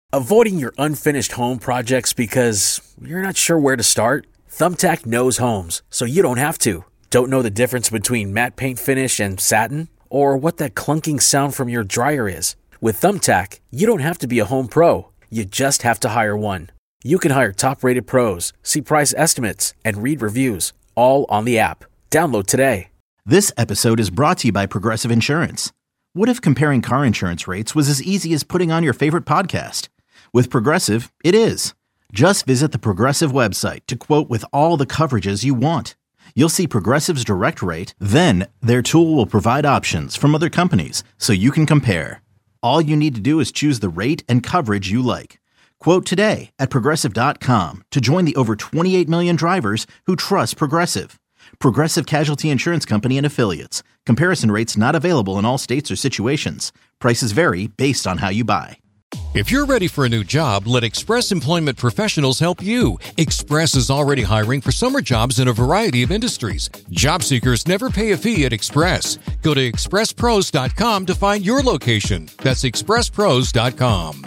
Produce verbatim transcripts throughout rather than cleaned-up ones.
Avoiding your unfinished home projects because you're not sure where to start? Thumbtack knows homes, so you don't have to. Don't know the difference between matte paint finish and satin? Or what that clunking sound from your dryer is? With Thumbtack, you don't have to be a home pro. You just have to hire one. You can hire top-rated pros, see price estimates, and read reviews, all on the app. Download today. This episode is brought to you by Progressive Insurance. What if comparing car insurance rates was as easy as putting on your favorite podcast? With Progressive, it is. Just visit the Progressive website to quote with all the coverages you want. You'll see Progressive's direct rate, then their tool will provide options from other companies so you can compare. All you need to do is choose the rate and coverage you like. Quote today at Progressive dot com to join the over twenty-eight million drivers who trust Progressive. Progressive Casualty Insurance Company and Affiliates. Comparison rates not available in all states or situations. Prices vary based on how you buy. If you're ready for a new job, let Express Employment Professionals help you. Express is already hiring for summer jobs in a variety of industries. Job seekers never pay a fee at Express. Go to express pros dot com to find your location. That's express pros dot com.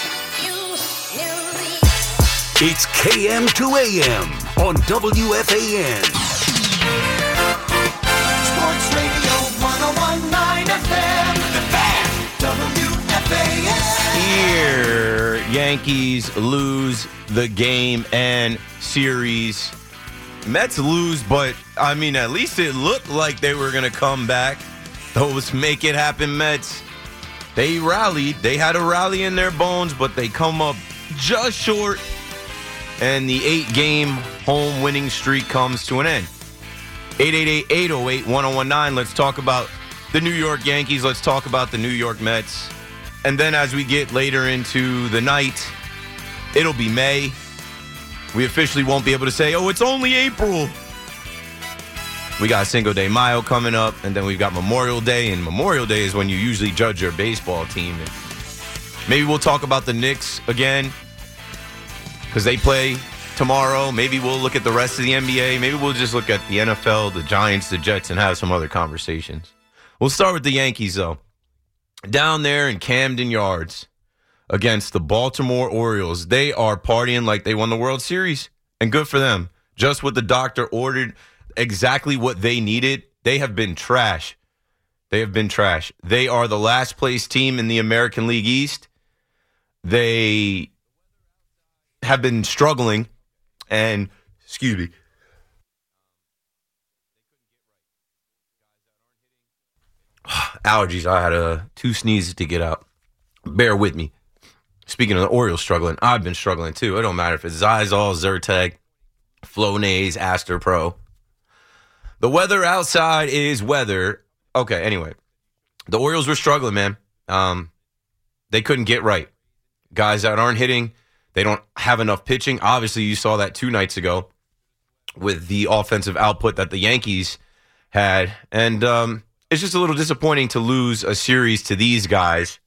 It's K M to A M on W F A N. Sports Radio one oh one point nine F M. The Fan. W F A N. Here, Yankees lose the game and series. Mets lose, but, I mean, at least it looked like they were going to come back. Those make it happen Mets. They rallied. They had a rally in their bones, but they come up just short. And the eight-game home winning streak comes to an end. eight eight eight, eight oh eight, one oh one nine. Let's talk about the New York Yankees. Let's talk about the New York Mets. And then as we get later into the night, it'll be May. We officially won't be able to say, oh, it's only April. We got Cinco de Mayo coming up, and then we've got Memorial Day. And Memorial Day is when you usually judge your baseball team. And maybe we'll talk about the Knicks again, because they play tomorrow. Maybe we'll look at the rest of the N B A. Maybe we'll just look at the N F L, the Giants, the Jets, and have some other conversations. We'll start with the Yankees, though. Down there in Camden Yards against the Baltimore Orioles. They are partying like they won the World Series, and good for them. Just what the doctor ordered, exactly what they needed. They have been trash. They have been trash. They are the last place team in the American League East. They have been struggling, and, excuse me, allergies. I had uh, two sneezes to get out. Bear with me. Speaking of the Orioles struggling, I've been struggling too. It don't matter if it's Zysol, Zyrtec, Flonase, Astropro. The weather outside is weather. Okay, anyway. The Orioles were struggling, man. Um, they couldn't get right. Guys that aren't hitting, they don't have enough pitching. Obviously, you saw that two nights ago with the offensive output that the Yankees had. And, um... it's just a little disappointing to lose a series to these guys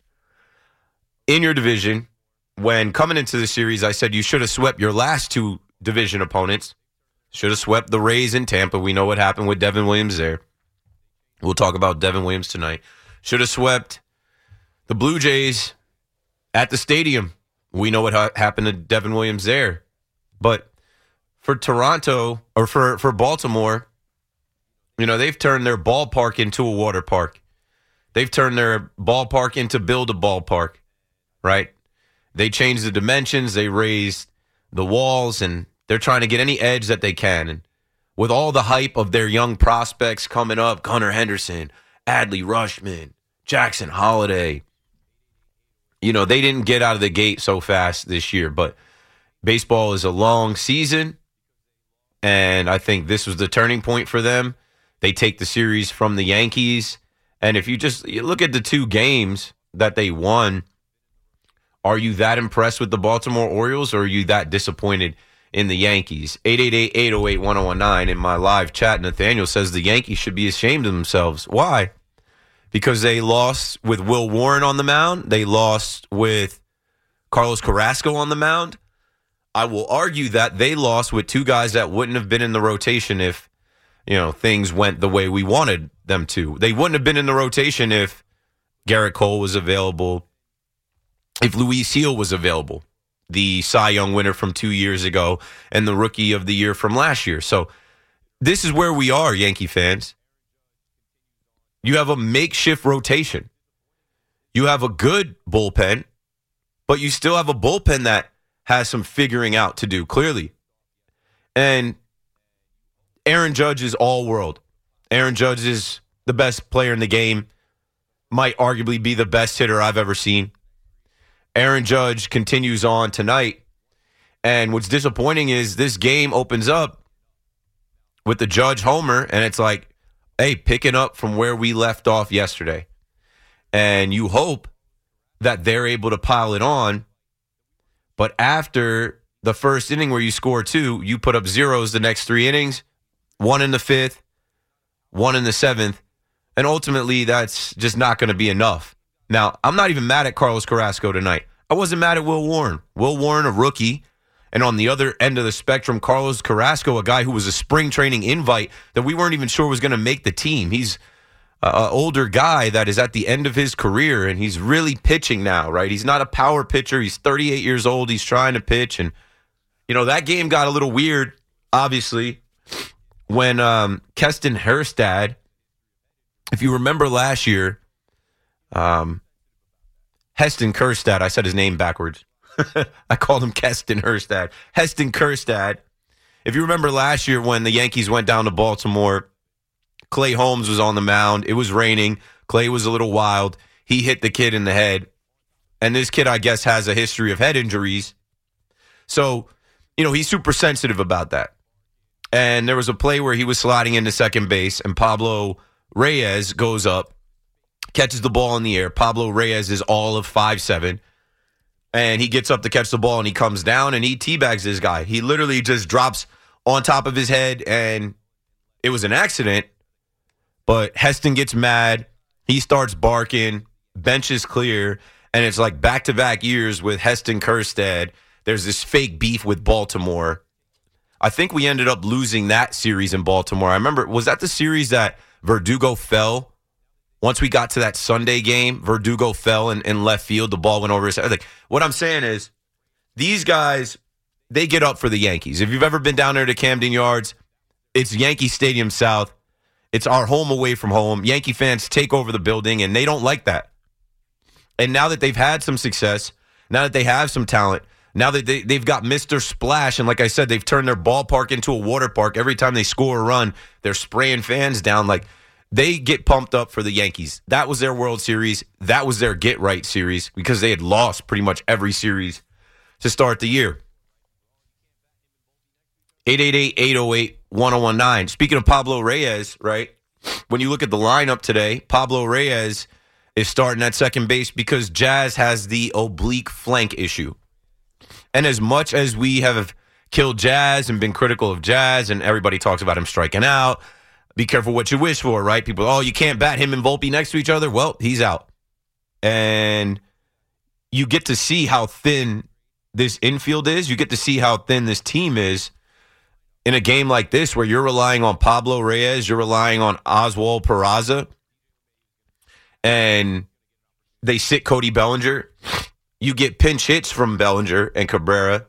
in your division when coming into the series, I said you should have swept your last two division opponents. Should have swept the Rays in Tampa. We know what happened with Devin Williams there. We'll talk about Devin Williams tonight. Should have swept the Blue Jays at the stadium. We know what ha- happened to Devin Williams there. But for Toronto, or for, for Baltimore, you know, they've turned their ballpark into a water park. They've turned their ballpark into build a ballpark, right? They changed the dimensions. They raised the walls, and they're trying to get any edge that they can. And with all the hype of their young prospects coming up, Gunnar Henderson, Adley Rutschman, Jackson Holiday, you know, they didn't get out of the gate so fast this year. But baseball is a long season, and I think this was the turning point for them. They take the series from the Yankees. And if you just you look at the two games that they won, are you that impressed with the Baltimore Orioles, or are you that disappointed in the Yankees? eight eight eight, eight oh eight, one oh one nine. In my live chat, Nathaniel says the Yankees should be ashamed of themselves. Why? Because they lost with Will Warren on the mound. They lost with Carlos Carrasco on the mound. I will argue that they lost with two guys that wouldn't have been in the rotation if, you know, things went the way we wanted them to. They wouldn't have been in the rotation if Garrett Cole was available, if Luis Gil was available, the Cy Young winner from two years ago and the Rookie of the Year from last year. So this is where we are, Yankee fans. You have a makeshift rotation. You have a good bullpen, but you still have a bullpen that has some figuring out to do, clearly. And Aaron Judge is all world. Aaron Judge is the best player in the game, might arguably be the best hitter I've ever seen. Aaron Judge continues on tonight. And what's disappointing is this game opens up with the Judge homer, and it's like, hey, picking up from where we left off yesterday. And you hope that they're able to pile it on. But after the first inning where you score two, you put up zeros the next three innings, one in the fifth, one in the seventh, and ultimately that's just not going to be enough. Now, I'm not even mad at Carlos Carrasco tonight. I wasn't mad at Will Warren. Will Warren, a rookie, and on the other end of the spectrum, Carlos Carrasco, a guy who was a spring training invite that we weren't even sure was going to make the team. He's an older guy that is at the end of his career, and he's really pitching now, right? He's not a power pitcher. He's thirty-eight years old. He's trying to pitch, and, you know, that game got a little weird, obviously, when um, Keston Herstad, if you remember last year, um, Heston Kjerstad, I said his name backwards. I called him Keston Herstad. Heston Kjerstad. If you remember last year when the Yankees went down to Baltimore, Clay Holmes was on the mound. It was raining. Clay was a little wild. He hit the kid in the head. And this kid, I guess, has a history of head injuries. So, you know, he's super sensitive about that. And there was a play where he was sliding into second base, and Pablo Reyes goes up, catches the ball in the air. Pablo Reyes is all of five seven. And he gets up to catch the ball, and he comes down, and he teabags this guy. He literally just drops on top of his head, and it was an accident. But Heston gets mad. He starts barking. Bench is clear. And it's like back-to-back years with Heston Kjerstad. There's this fake beef with Baltimore. I think we ended up losing that series in Baltimore. I remember, was that the series that Verdugo fell? Once we got to that Sunday game, Verdugo fell in, in left field. The ball went over his head. Like, what I'm saying is, these guys, they get up for the Yankees. If you've ever been down there to Camden Yards, it's Yankee Stadium South. It's our home away from home. Yankee fans take over the building, and they don't like that. And now that they've had some success, now that they have some talent, now that they, they've got Mister Splash, and like I said, they've turned their ballpark into a water park. Every time they score a run, they're spraying fans down. Like, they get pumped up for the Yankees. That was their World Series. That was their get-right series because they had lost pretty much every series to start the year. eight eight eight, eight oh eight, one oh one nine. Speaking of Pablo Reyes, right, when you look at the lineup today, Pablo Reyes is starting at second base because Jazz has the oblique flank issue. And as much as we have killed Jazz and been critical of Jazz, and everybody talks about him striking out, be careful what you wish for, right? People, oh, you can't bat him and Volpe next to each other. Well, he's out. And you get to see how thin this infield is. You get to see how thin this team is in a game like this where you're relying on Pablo Reyes, you're relying on Oswald Peraza, and they sit Cody Bellinger. You get pinch hits from Bellinger and Cabrera.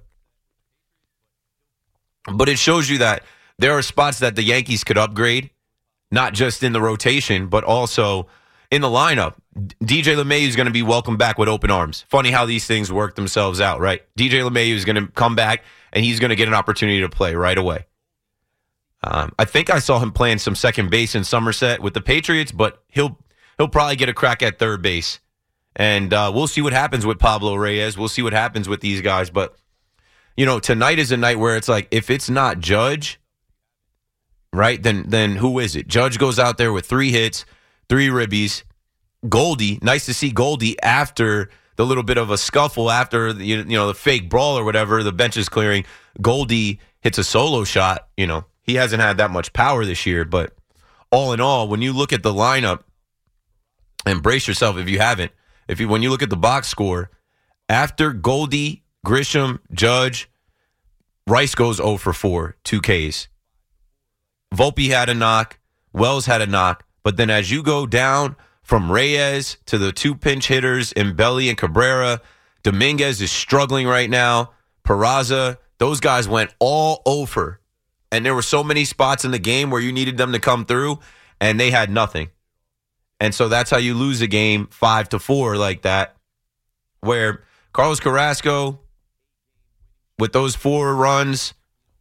But it shows you that there are spots that the Yankees could upgrade, not just in the rotation, but also in the lineup. D J LeMahieu is going to be welcomed back with open arms. Funny how these things work themselves out, right? D J LeMahieu is going to come back, and he's going to get an opportunity to play right away. Um, I think I saw him playing some second base in Somerset with the Patriots, but he'll he'll probably get a crack at third base. And uh, we'll see what happens with Pablo Reyes. We'll see what happens with these guys. But, you know, tonight is a night where it's like, if it's not Judge, right, then then who is it? Judge goes out there with three hits, three ribbies. Goldie, nice to see Goldie after the little bit of a scuffle, after the, you know, the fake brawl or whatever, the bench is clearing. Goldie hits a solo shot. You know, he hasn't had that much power this year. But all in all, when you look at the lineup, and brace yourself if you haven't, if you when you look at the box score, after Goldie, Grisham, Judge, Rice goes oh for four, two Ks. Volpe had a knock. Wells had a knock. But then as you go down from Reyes to the two pinch hitters in Belly and Cabrera Dominguez is struggling right now. Peraza, those guys went all over. And there were so many spots in the game where you needed them to come through, and they had nothing. And so that's how you lose a game five to four like that, where Carlos Carrasco, with those four runs,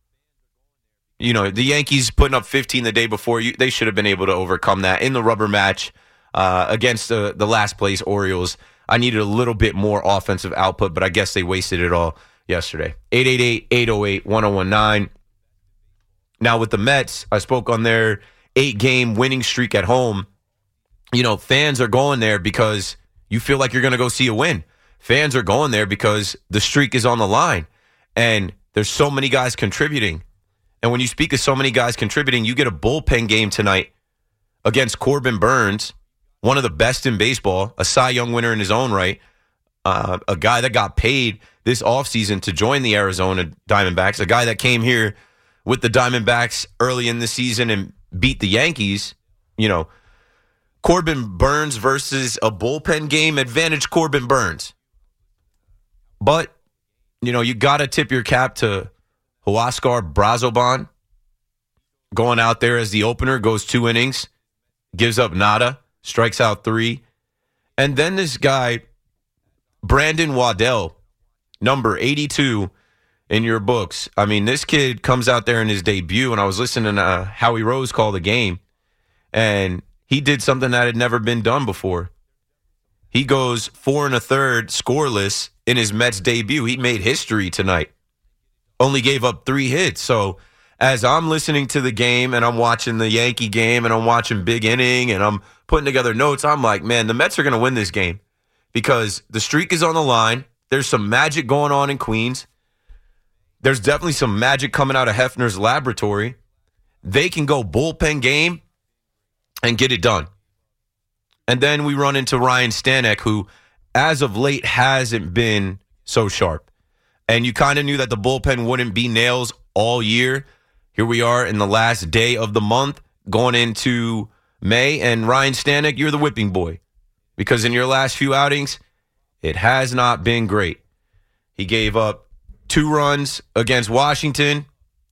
you know, the Yankees putting up fifteen the day before, you, they should have been able to overcome that in the rubber match uh, against the, the last place Orioles. I needed a little bit more offensive output, but I guess they wasted it all yesterday. eight eight eight, eight oh eight, one oh one nine. Now with the Mets, I spoke on their eight-game winning streak at home. You know, fans are going there because you feel like you're going to go see a win. Fans are going there because the streak is on the line, and there's so many guys contributing. And when you speak of so many guys contributing, you get a bullpen game tonight against Corbin Burns, one of the best in baseball, a Cy Young winner in his own right, uh, a guy that got paid this offseason to join the Arizona Diamondbacks, a guy that came here with the Diamondbacks early in the season and beat the Yankees. You know, Corbin Burns versus a bullpen game, advantage Corbin Burns. But, you know, you got to tip your cap to Huascar Brazoban, going out there as the opener, goes two innings, gives up nada, strikes out three. And then this guy, Brandon Waddell, number eighty-two in your books. I mean, this kid comes out there in his debut, and I was listening to uh, Howie Rose call the game, and he did something that had never been done before. He goes four and a third scoreless in his Mets debut. He made history tonight. Only gave up three hits. So as I'm listening to the game and I'm watching the Yankee game and I'm watching Big Inning and I'm putting together notes, I'm like, man, the Mets are going to win this game because the streak is on the line. There's some magic going on in Queens. There's definitely some magic coming out of Hefner's laboratory. They can go bullpen game and get it done. And then we run into Ryan Stanek, who as of late hasn't been so sharp. And you kind of knew that the bullpen wouldn't be nails all year. Here we are in the last day of the month, going into May. And Ryan Stanek, you're the whipping boy. Because in your last few outings, it has not been great. He gave up two runs against Washington.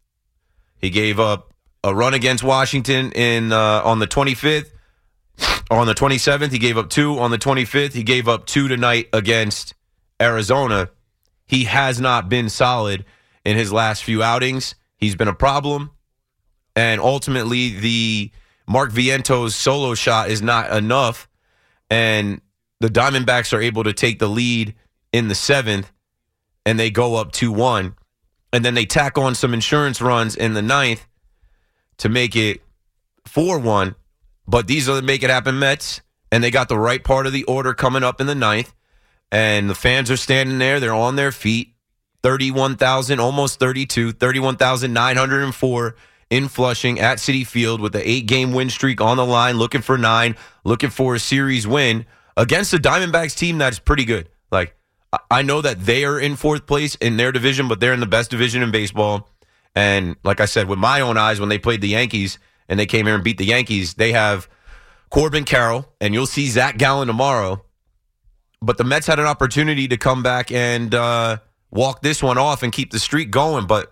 He gave up a run against Washington in uh, on the twenty-fifth. On the twenty-seventh, he gave up two. On the twenty-fifth, he gave up two tonight against Arizona. He has not been solid in his last few outings. He's been a problem. And ultimately, the Mark Vientos solo shot is not enough. And the Diamondbacks are able to take the lead in the seventh, and they go up two one. And then they tack on some insurance runs in the ninth to make it four one. But these are the Make It Happen Mets, and they got the right part of the order coming up in the ninth. And the fans are standing there. They're on their feet. thirty-one thousand, almost thirty-two, thirty-one thousand nine hundred four in Flushing at Citi Field with the eight-game win streak on the line, looking for nine, looking for a series win against the Diamondbacks team that's pretty good. Like, I know that they are in fourth place in their division, but they're in the best division in baseball. And like I said, with my own eyes, when they played the Yankees and they came here and beat the Yankees, they have Corbin Carroll, and you'll see Zach Gallen tomorrow. But the Mets had an opportunity to come back and uh, walk this one off and keep the streak going, but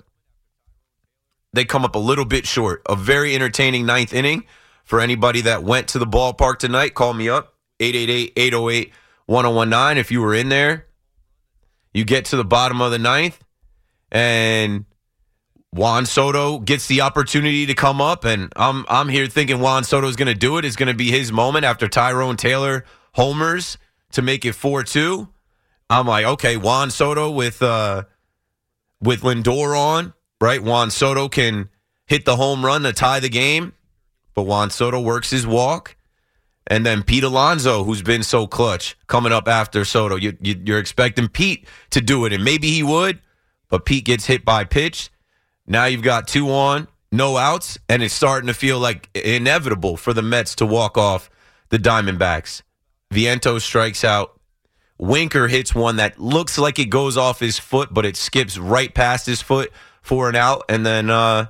they come up a little bit short. A very entertaining ninth inning for anybody that went to the ballpark tonight. Call me up, eight eight eight, eight oh eight, one oh one nine. If you were in there, you get to the bottom of the ninth, and Juan Soto gets the opportunity to come up, and I'm I'm here thinking Juan Soto's going to do it. It's going to be his moment after Tyrone Taylor homers to make it four two. I'm like, okay, Juan Soto with uh, with Lindor on, right? Juan Soto can hit the home run to tie the game, but Juan Soto works his walk. And then Pete Alonso, who's been so clutch, coming up after Soto. You, you, you're expecting Pete to do it, and maybe he would, but Pete gets hit by pitch. Now you've got two on, no outs, and it's starting to feel like inevitable for the Mets to walk off the Diamondbacks. Vientos strikes out. Winker hits one that looks like it goes off his foot, but it skips right past his foot for an out. And then uh,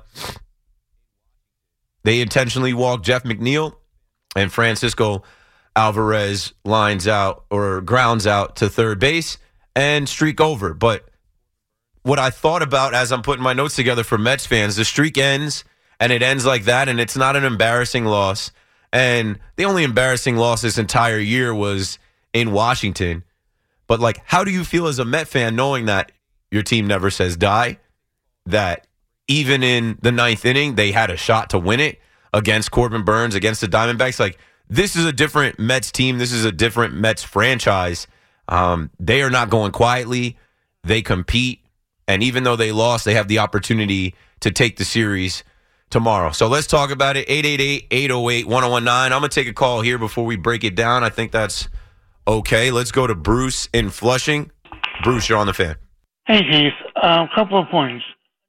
they intentionally walk Jeff McNeil, and Francisco Alvarez lines out or grounds out to third base. and streak over. But what I thought about as I'm putting my notes together for Mets fans, the streak ends, and it ends like that, and it's not an embarrassing loss. And the only embarrassing loss this entire year was in Washington. But, like, how do you feel as a Met fan knowing that your team never says die, that even in the ninth inning, they had a shot to win it against Corbin Burns, against the Diamondbacks? Like, this is a different Mets team. This is a different Mets franchise. Um, they are not going quietly. They compete. And even though they lost, they have the opportunity to take the series tomorrow. So let's talk about it. eight eight eight, eight oh eight, one oh one nine. I'm going to take a call here before we break it down. I think that's okay. Let's go to Bruce in Flushing. Bruce, you're on the Fan. Hey, Keith. A um, couple of points.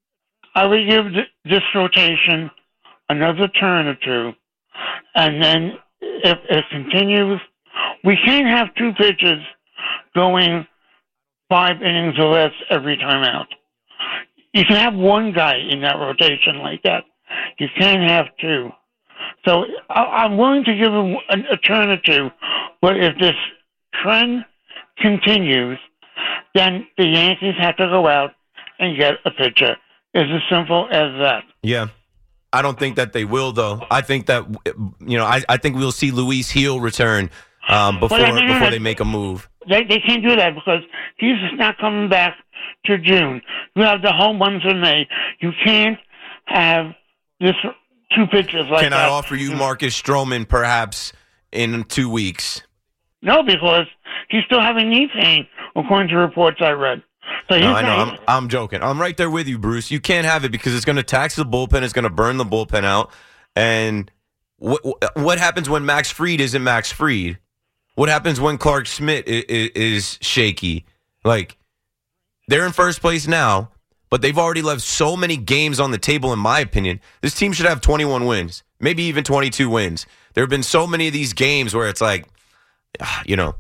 I would give th- this rotation another turn or two, and then if it continues, we can't have two pitchers going five innings or less every time out. You can have one guy in that rotation like that. You can't have two. So I- I'm willing to give him a, a turn or two, but if this trend continues, then the Yankees have to go out and get a pitcher. It's as simple as that. Yeah. I don't think that they will, though. I think that, you know, I, I think we'll see Luis Gil return um, before I mean, before they make a move. They they can't do that because he's not coming back to June. You have the home runs in May. You can't have this two pitchers like Can that. I offer you Marcus Stroman perhaps in two weeks? No, because he's still having knee pain, according to reports I read. So he's No, I know. not, I'm, I'm joking. I'm right there with you, Bruce. You can't have it because it's going to tax the bullpen. It's going to burn the bullpen out. And what what happens when Max Fried isn't Max Fried? What happens when Clark Schmidt is, is shaky? Like, they're in first place now, but they've already left so many games on the table, in my opinion. This team should have twenty-one wins, maybe even twenty-two wins. There have been so many of these games where it's like, you know.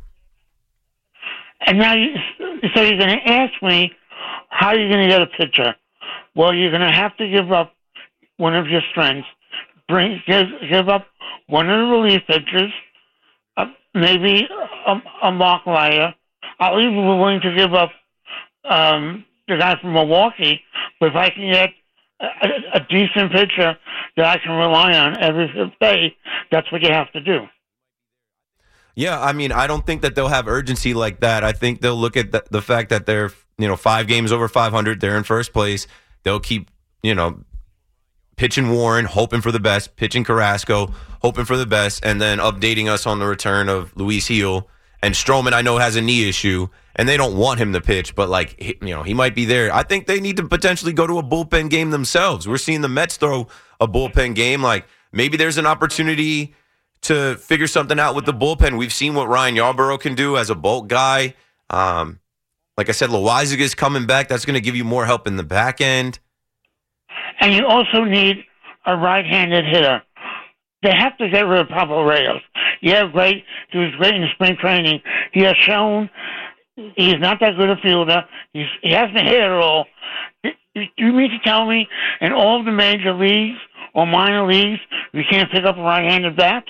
And now, you, so you're going to ask me, how are you going to get a pitcher? Well, you're going to have to give up one of your strengths. Bring give, give up one of the relief pitchers, uh, maybe a, a Mark Leiter. I'll even be willing to give up um, the guy from Milwaukee, but if I can get a, a decent pitcher that I can rely on every fifth day, that's what you have to do. Yeah, I mean, I don't think that they'll have urgency like that. I think they'll look at the, the fact that they're, you know, five games over five hundred. They're in first place. They'll keep, you know, pitching Warren, hoping for the best, pitching Carrasco, hoping for the best, and then updating us on the return of Luis Gil. And Stroman, I know, has a knee issue, and they don't want him to pitch, but, like, he, you know, he might be there. I think they need to potentially go to a bullpen game themselves. We're seeing the Mets throw a bullpen game. Like, maybe there's an opportunity to figure something out with the bullpen. We've seen what Ryan Yarbrough can do as a bulk guy. Um, like I said, Loizaga coming back. That's going to give you more help in the back end. And you also need a right-handed hitter. They have to get rid of Pablo Reyes. Yeah, great. He was great in spring training. He has shown he's not that good a fielder. He's, he hasn't hit at all. You mean to tell me in all of the major leagues or minor leagues you can't pick up a right-handed bat?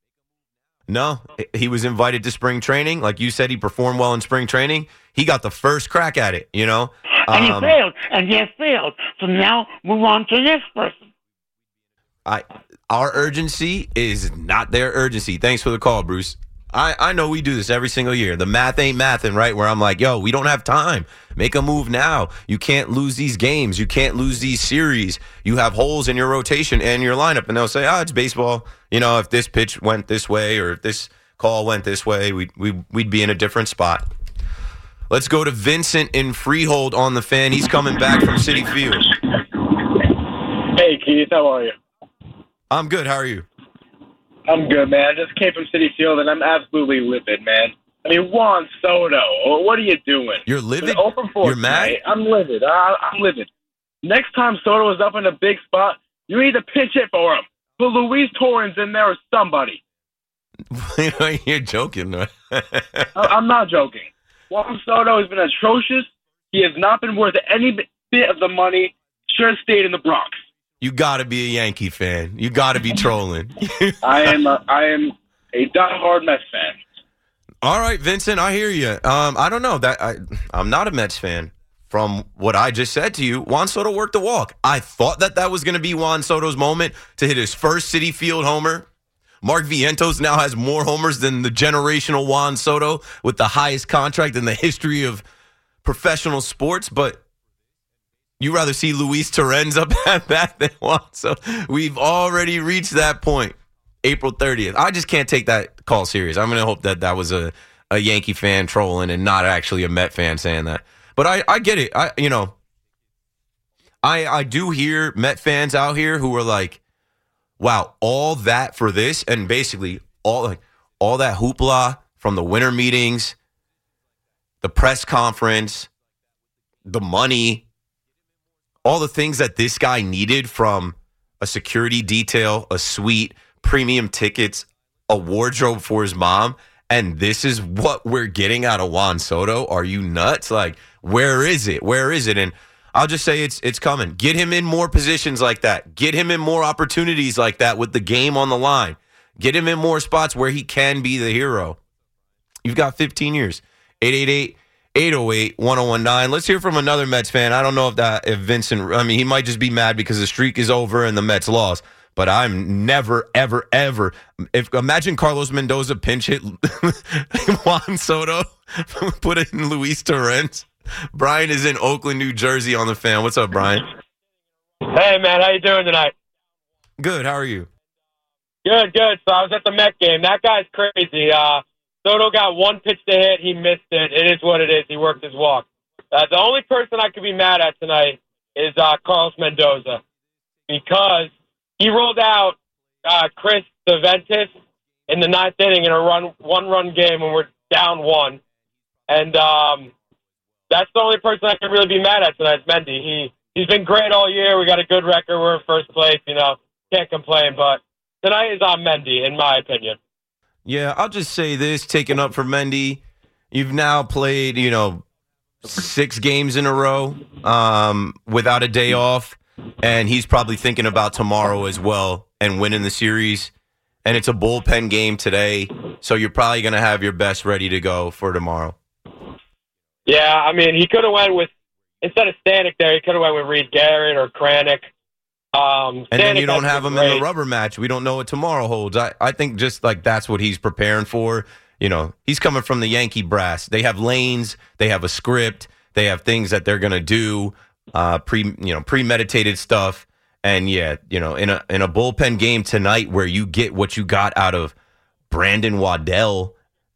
No, he was invited to spring training. Like you said, he performed well in spring training. He got the first crack at it, you know? And um, he failed, and he has failed. So now move on to the next person. I Our urgency is not their urgency. Thanks for the call, Bruce. I, I know we do this every single year. The math ain't mathing, right? Where I'm like, yo, we don't have time. Make a move now. You can't lose these games. You can't lose these series. You have holes in your rotation and your lineup. And they'll say, oh, it's baseball. You know, if this pitch went this way or if this call went this way, we'd, we, we'd be in a different spot. Let's go to Vincent in Freehold on the Fan. He's coming back from Citi Field. Hey, Keith. How are you? I'm good. How are you? I'm good, man. I just came from Citi Field, and I'm absolutely livid, man. I mean, Juan Soto, what are you doing? You're livid? oh for four You're mad? tonight. I'm livid. I, I'm livid. Next time Soto is up in a big spot, you need to pitch it for him. Put Luis Torrens in there or somebody. You're joking, right? I, I'm not joking. Juan Soto has been atrocious. He has not been worth any bit of the money. Should have stayed in the Bronx. You got to be a Yankee fan. You got to be trolling. I am a, I am a diehard Mets fan. All right, Vincent, I hear you. Um, I don't know. that I, I'm not a Mets fan. From what I just said to you, Juan Soto worked the walk. I thought that that was going to be Juan Soto's moment to hit his first Citi Field homer. Mark Vientos now has more homers than the generational Juan Soto with the highest contract in the history of professional sports. But you rather see Luis Torrens up at that than Juan Soto. We've already reached that point. April thirtieth. I just can't take that call serious. I'm going to hope that that was a, a Yankee fan trolling and not actually a Met fan saying that. But I, I get it. I you know, I I do hear Met fans out here who are like, wow, all that for this, and basically all like all that hoopla from the winter meetings, the press conference, the money, all the things that this guy needed from a security detail, a suite, premium tickets, a wardrobe for his mom, and this is what we're getting out of Juan Soto. Are you nuts? Like, where is it? Where is it? And I'll just say it's it's coming. Get him in more positions like that. Get him in more opportunities like that with the game on the line. Get him in more spots where he can be the hero. You've got fifteen years. eight eight eight, eight oh eight, one oh one nine. Let's hear from another Mets fan. I don't know if that if Vincent, I mean, he might just be mad because the streak is over and the Mets lost. But I'm never, ever, ever. If imagine Carlos Mendoza pinch hit Juan Soto, put it in Luis Torrens. Brian is in Oakland, New Jersey on the Fan. What's up, Brian? Hey, man. How you doing tonight? Good. How are you? Good, good. So I was at the Met game. That guy's crazy. Uh, Soto got one pitch to hit. He missed it. It is what it is. He worked his walk. Uh, the only person I could be mad at tonight is uh, Carlos Mendoza because he rolled out uh, Chris Deventis in the ninth inning in a run one-run game when we're down one. And um, that's the only person I can really be mad at tonight is Mendy. He, he's been great all year. We got a good record. We're in first place. You know, can't complain. But tonight is on Mendy, in my opinion. Yeah, I'll just say this, taking up for Mendy. You've now played, you know, six games in a row um, without a day off. And he's probably thinking about tomorrow as well and winning the series. And it's a bullpen game today, so you're probably going to have your best ready to go for tomorrow. Yeah, I mean, he could have went with, instead of Stanek there, he could have went with Reed Garrett or Kranick. Um, and then you don't have him in the rubber match. We don't know what tomorrow holds. I, I think just like that's what he's preparing for. You know, he's coming from the Yankee brass. They have lanes. They have a script. They have things that they're going to do. Uh, pre, you know, premeditated stuff, and yeah, you know, in a in a bullpen game tonight where you get what you got out of Brandon Waddell,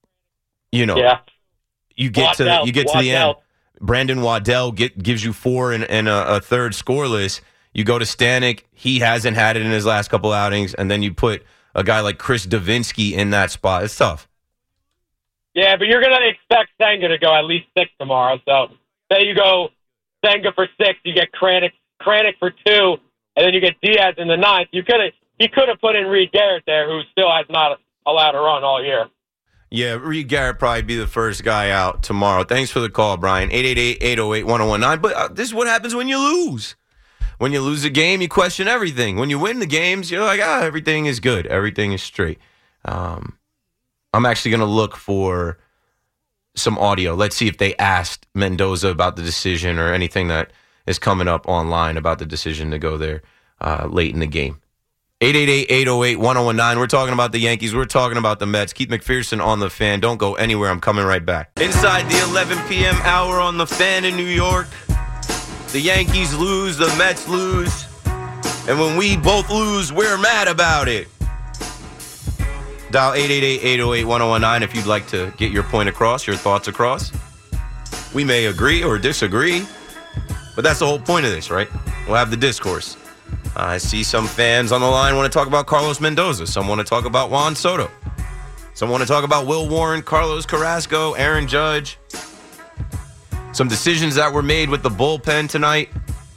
you know, yeah. you get Waddell, to the, you get Waddell. to the end. Brandon Waddell get gives you four and, and a, a third scoreless. You go to Stanek, he hasn't had it in his last couple outings, and then you put a guy like Chris Devenski in that spot. It's tough. Yeah, but you're gonna expect Senga to go at least six tomorrow. So say you go Senga for six, you get Kranick, Kranick for two, and then you get Diaz in the ninth. You could have, he could have put in Reed Garrett there, who still has not allowed to run all year. Yeah, Reed Garrett probably be the first guy out tomorrow. Thanks for the call, Brian. eight eight eight, eight oh eight, one oh one nine. But uh, this is what happens when you lose. When you lose a game, you question everything. When you win the games, you're like, ah, everything is good. Everything is straight. Um, I'm actually going to look for some audio. Let's see if they asked Mendoza about the decision or anything that is coming up online about the decision to go there uh, late in the game. eight eight eight, eight oh eight, one oh one nine. We're talking about the Yankees. We're talking about the Mets. Keith McPherson on the Fan. Don't go anywhere. I'm coming right back. Inside the eleven p.m. hour on the Fan in New York, the Yankees lose, the Mets lose. And when we both lose, we're mad about it. Dial eight eight eight, eight oh eight, one oh one nine if you'd like to get your point across, your thoughts across. We may agree or disagree, but that's the whole point of this, right? We'll have the discourse. I see some fans on the line want to talk about Carlos Mendoza. Some want to talk about Juan Soto. Some want to talk about Will Warren, Carlos Carrasco, Aaron Judge. Some decisions that were made with the bullpen tonight.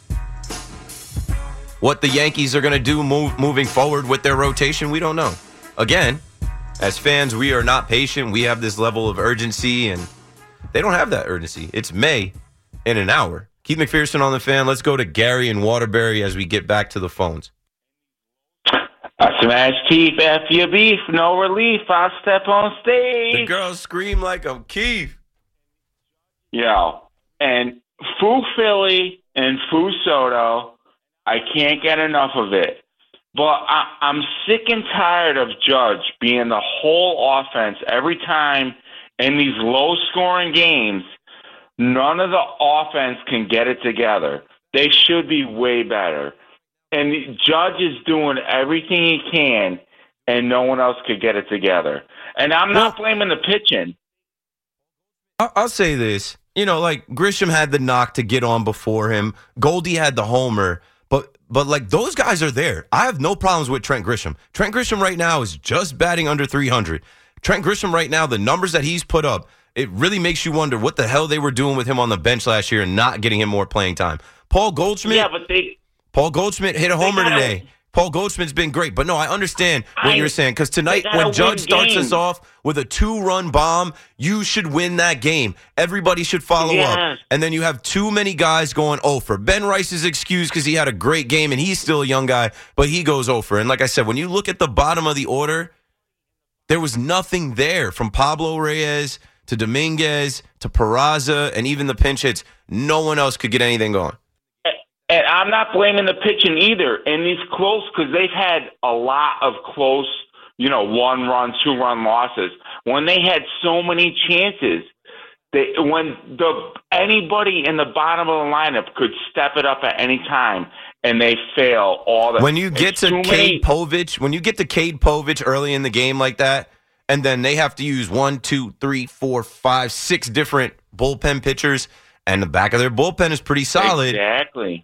What the Yankees are going to do move, moving forward with their rotation, we don't know. Again, as fans, we are not patient. We have this level of urgency, and they don't have that urgency. It's May in an hour. Keith McPherson on the Fan. Let's go to Gary and Waterbury as we get back to the phones. I smash teeth after your beef, no relief. I step on stage. The girls scream like I'm Keith. Yo, and Foo Philly and Foo Soto, I can't get enough of it. But I, I'm sick and tired of Judge being the whole offense every time in these low-scoring games. None of the offense can get it together. They should be way better. And Judge is doing everything he can, and no one else could get it together. And I'm not well, blaming the pitching. I'll say this. You know, like, Grisham had the knock to get on before him. Goldie had the homer. But, but like, those guys are there. I have no problems with Trent Grisham. Trent Grisham right now is just batting under three hundred. Trent Grisham right now, the numbers that he's put up, it really makes you wonder what the hell they were doing with him on the bench last year and not getting him more playing time. Paul Goldschmidt. Yeah, but they... Paul Goldschmidt hit a homer today. Paul Goldschmidt's been great. But, no, I understand what I, you're saying. Because tonight, when Judge starts us off with a two-run bomb, you should win that game. Everybody should follow yes. up. And then you have too many guys going oh for. Ben Rice is excused because he had a great game, and he's still a young guy, but he goes oh for. And like I said, when you look at the bottom of the order, there was nothing there from Pablo Reyes to Dominguez to Peraza and even the pinch hits. No one else could get anything going. And I'm not blaming the pitching either. In these close, because they've had a lot of close, you know, one-run, two-run losses. When they had so many chances, they when the anybody in the bottom of the lineup could step it up at any time, and they fail all the. When you get to Cade Povich, when you get to Cade Povich early in the game like that, and then they have to use one, two, three, four, five, six different bullpen pitchers, and the back of their bullpen is pretty solid. Exactly.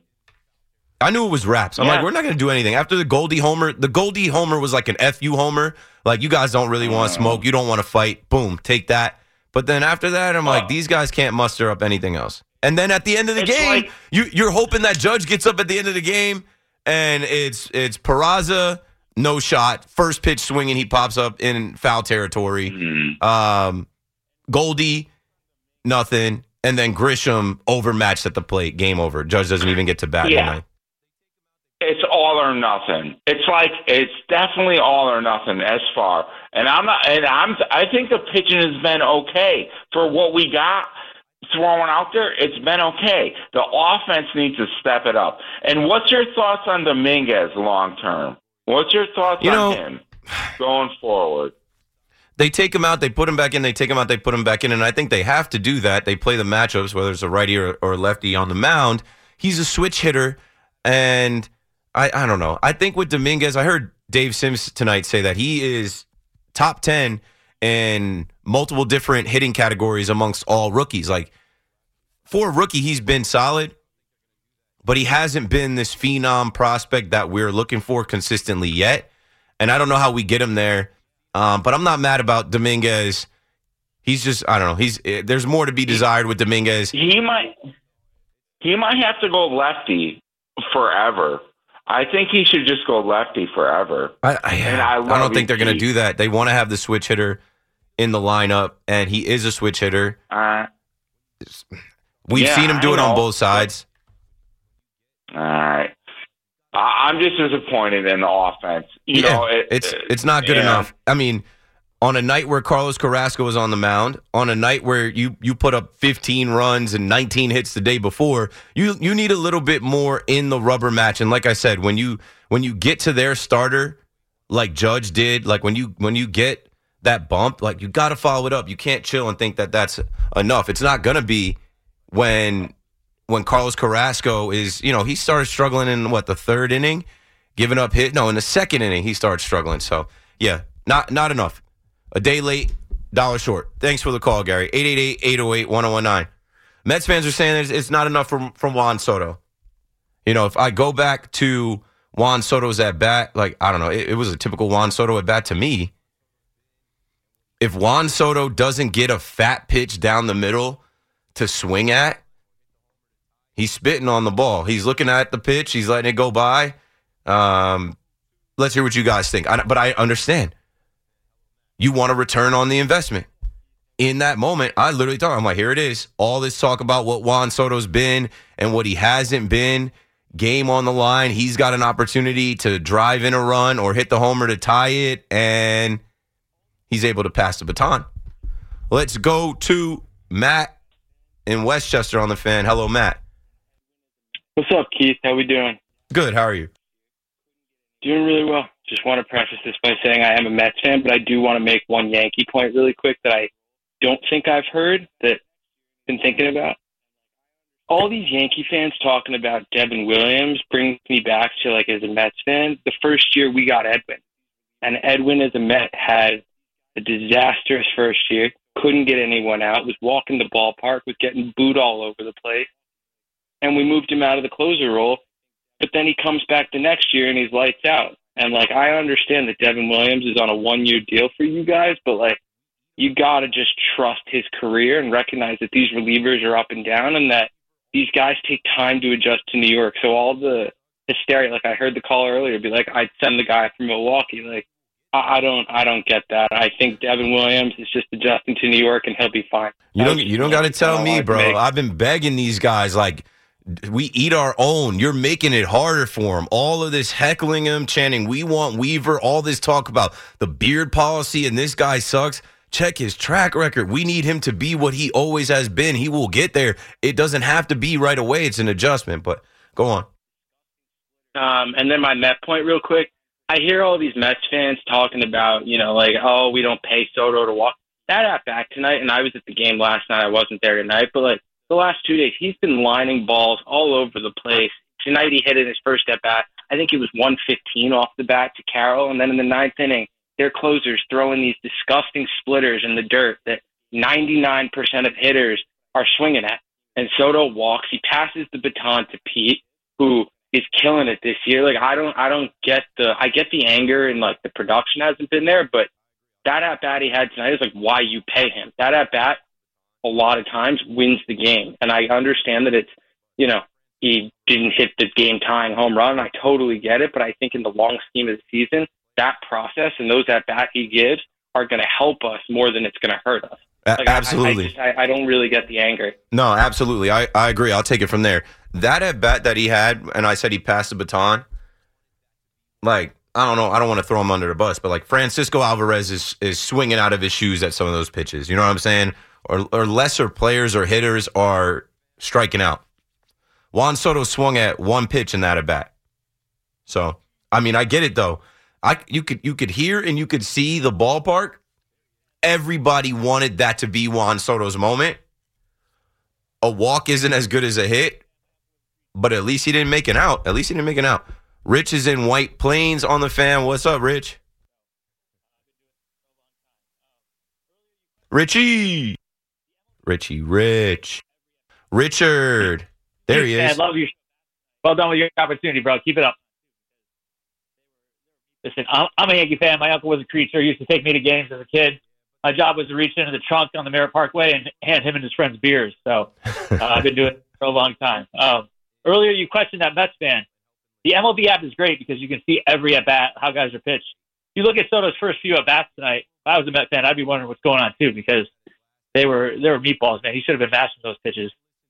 I knew it was wraps. I'm yeah. like, we're not going to do anything. After the Goldie homer, the Goldie homer was like an F U homer. Like, you guys don't really want to smoke. You don't want to fight. Boom, take that. But then after that, I'm like, these guys can't muster up anything else. And then at the end of the it's game, like, you, you're hoping that Judge gets up at the end of the game, and it's it's Peraza, no shot. First pitch swinging, he pops up in foul territory. Mm-hmm. Um, Goldie, nothing. And then Grisham overmatched at the plate. Game over. Judge doesn't even get to bat yeah. tonight. It's all or nothing. It's like it's definitely all or nothing as far. And I'm not. And I'm. I think the pitching has been okay for what we got thrown out there. It's been okay. The offense needs to step it up. And what's your thoughts on Dominguez long term? What's your thoughts you on know, him going forward? They take him out, they put him back in, they take him out, they put him back in, and I think they have to do that. They play the matchups, whether it's a righty or, or a lefty on the mound. He's a switch hitter, and I, I don't know. I think with Dominguez, I heard Dave Sims tonight say that he is top ten in multiple different hitting categories amongst all rookies. Like, for a rookie, he's been solid, but he hasn't been this phenom prospect that we're looking for consistently yet. And I don't know how we get him there. Um, but I'm not mad about Dominguez. He's just, I don't know. He's there's more to be desired with Dominguez. He might, he might have to go lefty forever. I think he should just go lefty forever. I, I, and I, I don't think they're going to do that. They want to have the switch hitter in the lineup, and he is a switch hitter. Uh, We've yeah, seen him do I it know. on both sides. All right. I'm just disappointed in the offense. You yeah, know, it, it's it's not good yeah. enough. I mean, on a night where Carlos Carrasco was on the mound, on a night where you, you put up fifteen runs and nineteen hits the day before, you you need a little bit more in the rubber match. And like I said, when you when you get to their starter, like Judge did, like when you when you get that bump, like you got to follow it up. You can't chill and think that that's enough. It's not gonna be when. When Carlos Carrasco is, you know, he started struggling in, what, the third inning? Giving up hit? No, in the second inning, he started struggling. So, yeah, not not enough. A day late, dollar short. Thanks for the call, Gary. eight eight eight, eight oh eight, one oh one nine. Mets fans are saying it's, it's not enough from, from Juan Soto. You know, if I go back to Juan Soto's at-bat, like, I don't know, it, it was a typical Juan Soto at-bat to me. If Juan Soto doesn't get a fat pitch down the middle to swing at, he's spitting on the ball. He's looking at the pitch. He's letting it go by. Um, let's hear what you guys think. I, but I understand. You want to return on the investment. In that moment, I literally thought, I'm like, here it is. All this talk about what Juan Soto's been and what he hasn't been. game on the line. He's got an opportunity to drive in a run or hit the homer to tie it, and he's able to pass the baton. Let's go to Matt in Westchester on the Fan. Hello, Matt. What's up, Keith? How we doing? Good. How are you? Doing really well. Just want to preface this by saying I am a Mets fan, but I do want to make one Yankee point really quick that I don't think I've heard that I've been thinking about. All these Yankee fans talking about Devin Williams brings me back to, like, as a Mets fan, the first year we got Edwin. And Edwin, as a Met, had a disastrous first year, couldn't get anyone out, was walking the ballpark, was getting booed all over the place. And we moved him out of the closer role. But then he comes back the next year and he's lights out. And, like, I understand that Devin Williams is on a one-year deal for you guys, but, like, you got to just trust his career and recognize that these relievers are up and down and that these guys take time to adjust to New York. So all the hysteria, like I heard the call earlier, be like, I'd send the guy from Milwaukee. Like, I, I don't, I don't get that. I think Devin Williams is just adjusting to New York and he'll be fine. You don't, you don't got to tell me, bro. I've been begging these guys, like, we eat our own. You're making it harder for him. All of this heckling him, chanting, we want Weaver, all this talk about the beard policy and this guy sucks. Check his track record. We need him to be what he always has been. He will get there. It doesn't have to be right away. It's an adjustment, but go on. Um, and then my Met point real quick. I hear all these Mets fans talking about, you know, like, oh, we don't pay Soto to walk. That at back tonight, and I was at the game last night. I wasn't there tonight, but, like, the last two days, he's been lining balls all over the place. Tonight he hit in his first at-bat. I think it was one fifteen off the bat to Carroll, and then in the ninth inning, their closers throwing these disgusting splitters in the dirt that ninety-nine percent of hitters are swinging at. And Soto walks. He passes the baton to Pete, who is killing it this year. Like, I don't, I don't get the, I get the anger and, like, the production hasn't been there, but that at-bat he had tonight is, like, why you pay him. That at-bat, a lot of times, wins the game. And I understand that it's, you know, he didn't hit the game-tying home run. I totally get it, but I think in the long scheme of the season, that process and those at-bat he gives are going to help us more than it's going to hurt us. Like, absolutely. I, I, just, I, I don't really get the anger. No, absolutely. I, I agree. I'll take it from there. That at-bat that he had, and I said he passed the baton, like, I don't know. I don't want to throw him under the bus, but, like, Francisco Alvarez is, is swinging out of his shoes at some of those pitches. You know what I'm saying? Or, or lesser players or hitters are striking out. Juan Soto swung at one pitch in that at-bat. So, I mean, I get it, though. I you could you could hear and you could see the ballpark. Everybody wanted that to be Juan Soto's moment. A walk isn't as good as a hit, but at least he didn't make it out. At least he didn't make it out. Rich is in White Plains on the Fan. What's up, Rich? Richie. Richie Rich. Richard. There he is. I love you. Well done with your opportunity, bro. Keep it up. Listen, I'm, I'm a Yankee fan. My uncle was a creature. He used to take me to games as a kid. My job was to reach into the trunk on the Merritt Parkway and hand him and his friends beers. So uh, I've been doing it for a long time. Um, earlier, you questioned that Mets fan. The M L B app is great because you can see every at-bat, how guys are pitched. If you look at Soto's first few at-bats tonight, if I was a Mets fan, I'd be wondering what's going on, too, because they were they were meatballs, man. He should have been mashing those pitches.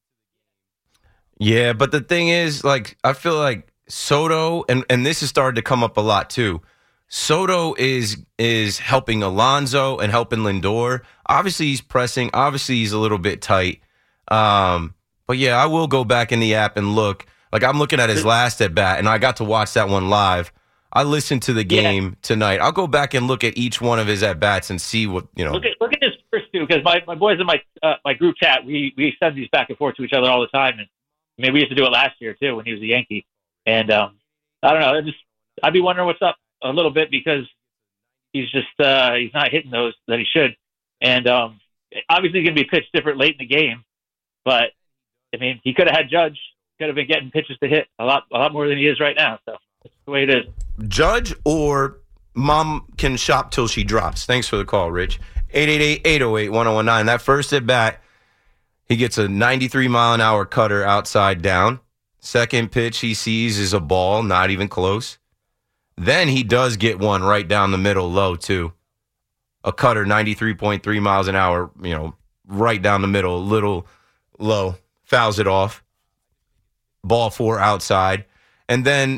Yeah, but the thing is, like, I feel like Soto, and, and this has started to come up a lot too. Soto is is helping Alonso and helping Lindor. Obviously, he's pressing. Obviously, he's a little bit tight. Um, but yeah, I will go back in the app and look. Like, I'm looking at his last at bat, and I got to watch that one live. I listened to the game yeah. tonight. I'll go back and look at each one of his at bats and see what you know. Look at look at his first two, because my, my boys in my uh, my group chat, we we send these back and forth to each other all the time, and I mean, we used to do it last year too when he was a Yankee. And um, I don't know. I just I'd be wondering what's up a little bit because he's just uh, he's not hitting those that he should. And um, obviously, he's going to be pitched different late in the game. But I mean, he could have had Judge. Could have been getting pitches to hit a lot a lot more than he is right now. So that's the way it is. Judge or Mom can shop till she drops. Thanks for the call, Rich. eight eight eight, eight oh eight, one oh one nine. That first at bat, he gets a ninety-three mile an hour cutter outside down. Second pitch he sees is a ball, not even close. Then he does get one right down the middle low, too. A cutter, ninety-three point three miles an hour, you know, right down the middle, little low. Fouls it off. Ball four outside. And then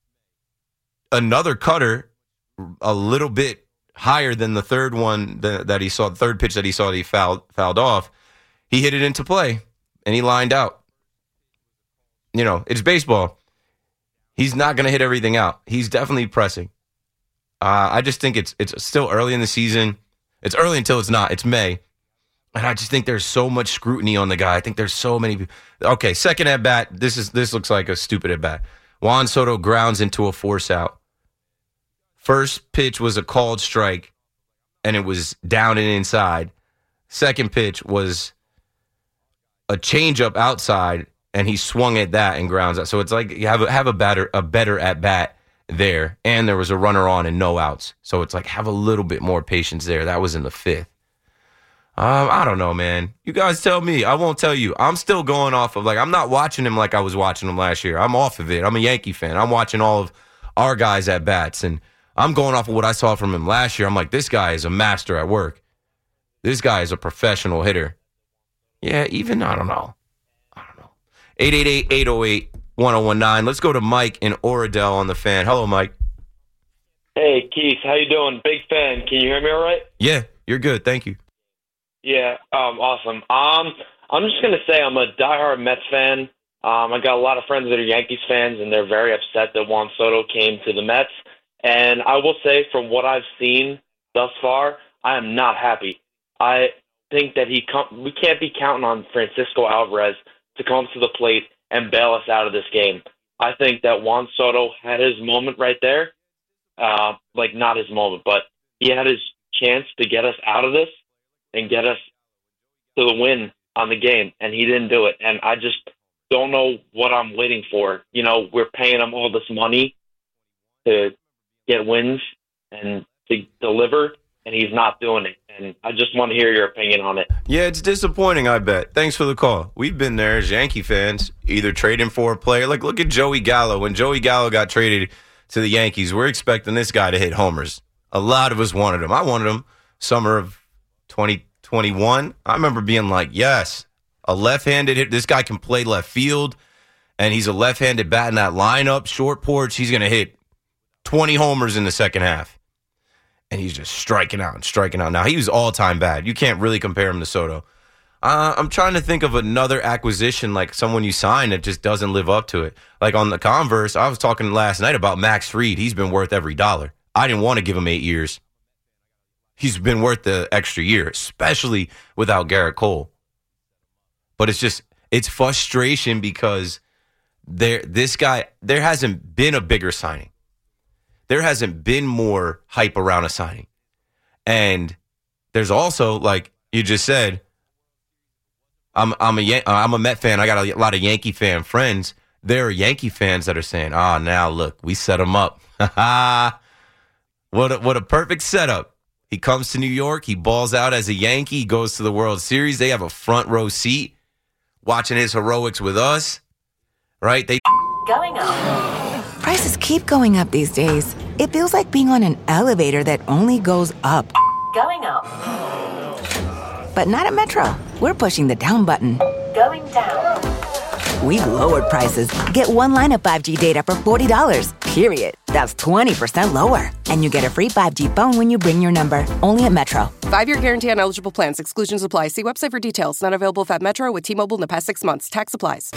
another cutter, a little bit higher than the third one that, that he saw, the third pitch that he saw that he fouled, fouled off. He hit it into play, and he lined out. You know, it's baseball. He's not going to hit everything out. He's definitely pressing. Uh, I just think it's it's still early in the season. It's early until it's not. It's May. And I just think there's so much scrutiny on the guy. I think there's so many. Okay, second at bat. This is this looks like a stupid at bat. Juan Soto grounds into a force out. First pitch was a called strike, and it was down and inside. Second pitch was a changeup outside, and he swung at that and grounds out. So it's like you have a, have a better a better at bat there, and there was a runner on and no outs. So it's like have a little bit more patience there. That was in the fifth. Um, I don't know, man. You guys tell me. I won't tell you. I'm still going off of, like, I'm not watching him like I was watching him last year. I'm off of it. I'm a Yankee fan. I'm watching all of our guys at bats, and I'm going off of what I saw from him last year. I'm like, this guy is a master at work. This guy is a professional hitter. Yeah, even, I don't know. I don't know. eight eight eight, eight oh eight, one oh one nine. Let's go to Mike in Oradell on the Fan. Hello, Mike. Hey, Keith. How you doing? Big fan. Can you hear me all right? Yeah, you're good. Thank you. Yeah, um, awesome. Um, I'm just going to say I'm a diehard Mets fan. Um, I got a lot of friends that are Yankees fans, and they're very upset that Juan Soto came to the Mets. And I will say, from what I've seen thus far, I am not happy. I think that he com- we can't be counting on Francisco Alvarez to come to the plate and bail us out of this game. I think that Juan Soto had his moment right there. Uh, like, not his moment, but he had his chance to get us out of this and get us to the win on the game, and he didn't do it. And I just don't know what I'm waiting for. You know, we're paying him all this money to get wins and to deliver, and he's not doing it. And I just want to hear your opinion on it. Yeah, it's disappointing, I bet. Thanks for the call. We've been there as Yankee fans, either trading for a player. Like, look at Joey Gallo. When Joey Gallo got traded to the Yankees, we're expecting this guy to hit homers. A lot of us wanted him. I wanted him summer of twenty twenty-one. I remember being like, yes, a left-handed hit. This guy can play left field, and he's a left-handed bat in that lineup, short porch. He's going to hit twenty homers in the second half. And he's just striking out and striking out. Now, he was all-time bad. You can't really compare him to Soto. Uh, I'm trying to think of another acquisition, like someone you sign that just doesn't live up to it. Like on the converse, I was talking last night about Max Fried. He's been worth every dollar. I didn't want to give him eight years. He's been worth the extra year, especially without Garrett Cole. But it's just, it's frustration because there, this guy, there hasn't been a bigger signing. There hasn't been more hype around a signing. And there's also, like you just said, I'm I'm a I'm a Met fan. I got a lot of Yankee fan friends. There are Yankee fans that are saying, "Ah, oh, now look, we set him up. what a, what a perfect setup." He comes to New York. He balls out as a Yankee. He goes to the World Series. They have a front row seat watching his heroics with us, right? They going up. Prices keep going up these days. It feels like being on an elevator that only goes up. Going up. But not at Metro. We're pushing the down button. Going down. We've lowered prices. Get one line of five G data for forty dollars, period. That's twenty percent lower. And you get a free five G phone when you bring your number. Only at Metro. Five-year guarantee on eligible plans. Exclusions apply. See website for details. Not available at Metro with T-Mobile in the past six months. Tax applies.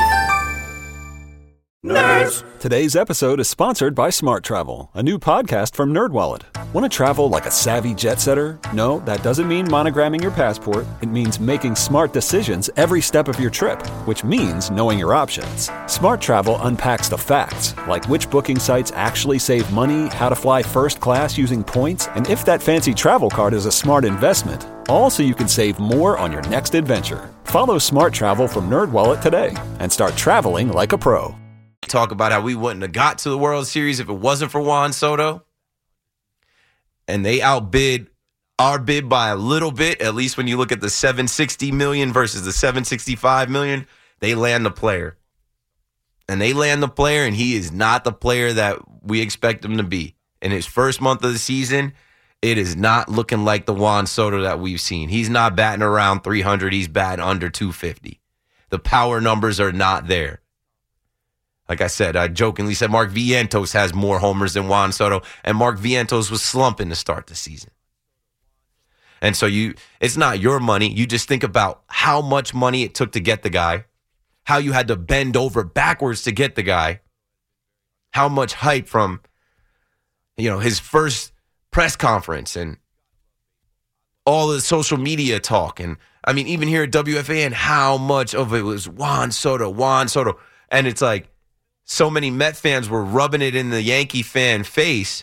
Nerds! Today's episode is sponsored by Smart Travel, a new podcast from NerdWallet. Want to travel like a savvy jet setter? No, that doesn't mean monogramming your passport. It means making smart decisions every step of your trip, which means knowing your options. Smart Travel unpacks the facts, like which booking sites actually save money, how to fly first class using points, and if that fancy travel card is a smart investment. All so you can save more on your next adventure. Follow Smart Travel from NerdWallet today and start traveling like a pro. Talk about how we wouldn't have got to the World Series if it wasn't for Juan Soto. And they outbid our bid by a little bit, at least when you look at the seven hundred sixty million dollars versus the seven hundred sixty-five million dollars. They land the player. And they land the player, and he is not the player that we expect him to be. In his first month of the season, it is not looking like the Juan Soto that we've seen. He's not batting around three hundred. He's batting under two fifty. The power numbers are not there. Like I said, I jokingly said Mark Vientos has more homers than Juan Soto, and Mark Vientos was slumping to start the season. And so you, it's not your money. You just think about how much money it took to get the guy, how you had to bend over backwards to get the guy, how much hype from, you know, his first press conference and all the social media talk. And I mean, even here at W F A N, how much of it was Juan Soto, Juan Soto. And it's like so many Met fans were rubbing it in the Yankee fan face.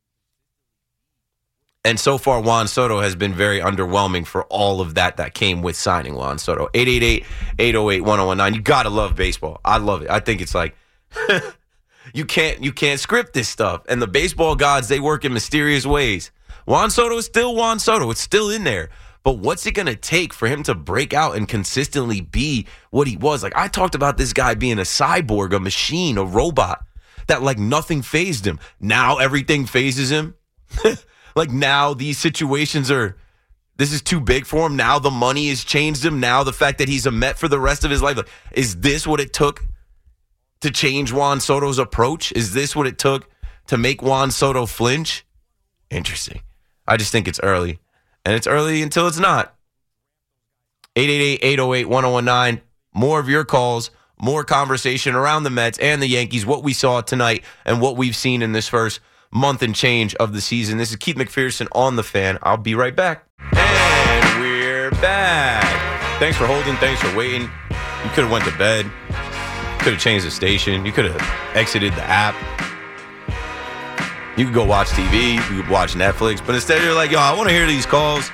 And so far, Juan Soto has been very underwhelming for all of that that came with signing Juan Soto. eight eight eight, eight oh eight, one oh one nine. You got to love baseball. I love it. I think it's like you can't you can't script this stuff. And the baseball gods, they work in mysterious ways. Juan Soto is still Juan Soto. It's still in there. But what's it going to take for him to break out and consistently be what he was? Like, I talked about this guy being a cyborg, a machine, a robot, that like nothing fazed him. Now everything phases him. Like now these situations are, this is too big for him. Now the money has changed him. Now the fact that he's a Met for the rest of his life. Like, is this what it took to change Juan Soto's approach? Is this what it took to make Juan Soto flinch? Interesting. I just think it's early. And it's early until it's not. eight eight eight, eight oh eight, one oh one nine. More of your calls, more conversation around the Mets and the Yankees, what we saw tonight and what we've seen in this first month and change of the season. This is Keith McPherson on The Fan. I'll be right back. And we're back. Thanks for holding. Thanks for waiting. You could have went to bed. You could have changed the station. You could have exited the app. You could go watch T V. You could watch Netflix. But instead, you're like, yo, I want to hear these calls.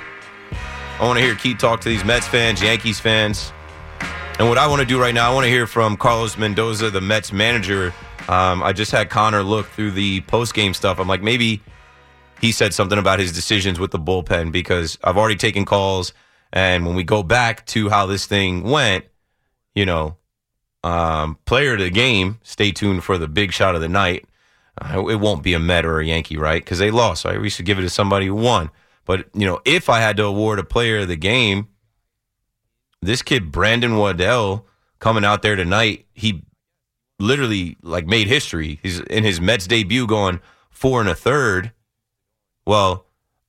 I want to hear Keith talk to these Mets fans, Yankees fans. And what I want to do right now, I want to hear from Carlos Mendoza, the Mets manager. Um, I just had Connor look through the post-game stuff. I'm like, maybe he said something about his decisions with the bullpen because I've already taken calls. And when we go back to how this thing went, you know, um, player of the game, stay tuned for the big shot of the night. Uh, it won't be a Met or a Yankee, right? Because they lost. Right? We should give it to somebody who won. But, you know, if I had to award a player of the game, this kid, Brandon Waddell, coming out there tonight, he literally, like, made history. He's in his Mets debut going four and a third. Well,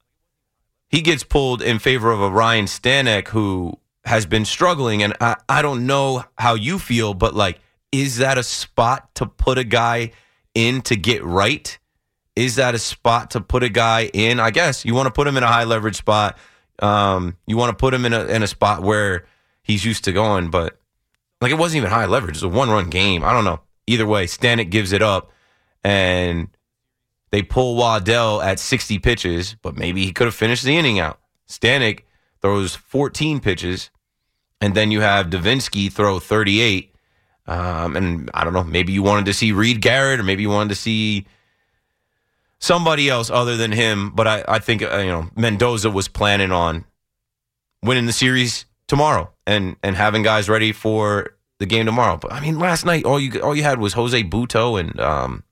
he gets pulled in favor of a Ryan Stanek who has been struggling. And I, I don't know how you feel, but, like, is that a spot to put a guy in to get right? Is that a spot to put a guy in? I guess you want to put him in a high leverage spot. Um, you want to put him in a in a spot where he's used to going, but like it wasn't even high leverage. It was a one run game. I don't know. Either way, Stanek gives it up, and they pull Waddell at sixty pitches, but maybe he could have finished the inning out. Stanek throws fourteen pitches, and then you have Davinsky throw thirty-eight. Um, and I don't know, maybe you wanted to see Reed Garrett, or maybe you wanted to see somebody else other than him. But I, I think uh, you know Mendoza was planning on winning the series tomorrow and and having guys ready for the game tomorrow. But I mean, last night all you all you had was Jose Butto and um,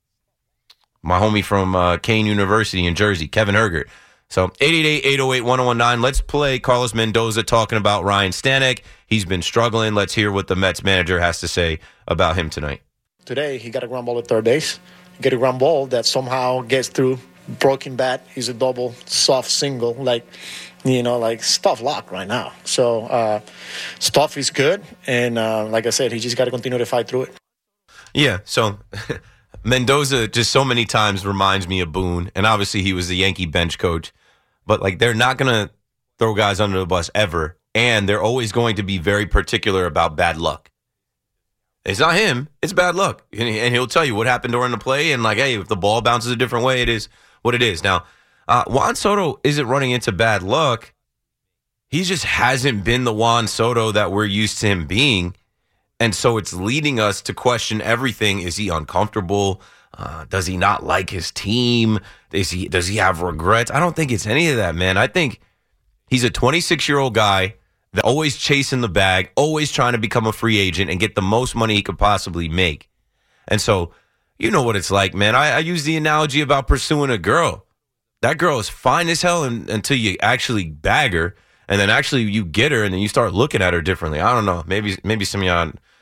my homie from uh, Kane University in Jersey, Kevin Hergert. So eight eight eight, eight oh eight, one oh one nine. Let's play Carlos Mendoza talking about Ryan Stanek. He's been struggling. Let's hear what the Mets manager has to say about him tonight. Today, he got a ground ball at third base. Get a ground ball that somehow gets through. Broken bat. He's a double, soft single. Like, you know, like stuff locked right now. So uh, stuff is good. And uh, like I said, he just got to continue to fight through it. Yeah, so Mendoza just so many times reminds me of Boone. And obviously he was the Yankee bench coach. But, like, they're not going to throw guys under the bus ever. And they're always going to be very particular about bad luck. It's not him. It's bad luck. And he'll tell you what happened during the play. And, like, hey, if the ball bounces a different way, it is what it is. Now, uh, Juan Soto isn't running into bad luck. He just hasn't been the Juan Soto that we're used to him being. And so it's leading us to question everything. Is he uncomfortable? Uh, does he not like his team? Is he? Does he have regrets? I don't think it's any of that, man. I think he's a twenty-six-year-old guy that always chasing the bag, always trying to become a free agent and get the most money he could possibly make. And so, you know what it's like, man. I, I use the analogy about pursuing a girl. That girl is fine as hell in, until you actually bag her, and then actually you get her, and then you start looking at her differently. I don't know. Maybe maybe some of y'all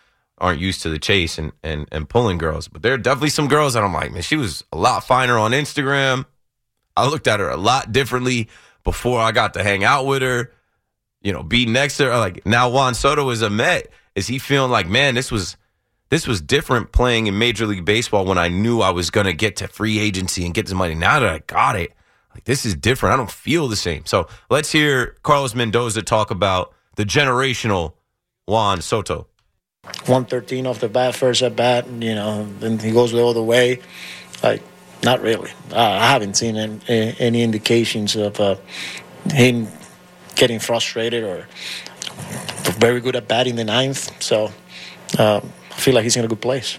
aren't used to the chase and, and, and pulling girls. But there are definitely some girls that I'm like, man, she was a lot finer on Instagram. I looked at her a lot differently before I got to hang out with her, you know, be next to her. Like, now Juan Soto is a Met. Is he feeling like, man, this was this was different playing in Major League Baseball when I knew I was going to get to free agency and get some money. Now that I got it, like, this is different. I don't feel the same. So let's hear Carlos Mendoza talk about the generational Juan Soto. one thirteen off the bat, first at bat, you know, then he goes the other way. Like, not really. Uh, I haven't seen any, any indications of uh, him getting frustrated or very good at batting the ninth. So uh, I feel like he's in a good place.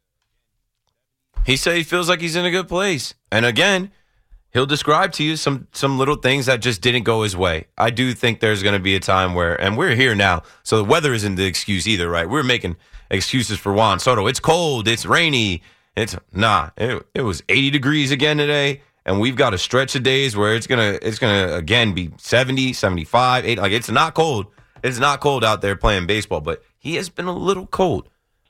He said he feels like he's in a good place. And again, he'll describe to you some some little things that just didn't go his way. I do think there's going to be a time where, and we're here now, so the weather isn't the excuse either, right? We're making excuses for Juan Soto. It's cold, it's rainy. It's nah. It, it was eighty degrees again today, and we've got a stretch of days where it's gonna it's gonna again be seventy, seventy-five, eighty. Like, it's not cold. It's not cold out there playing baseball, but he has been a little cold.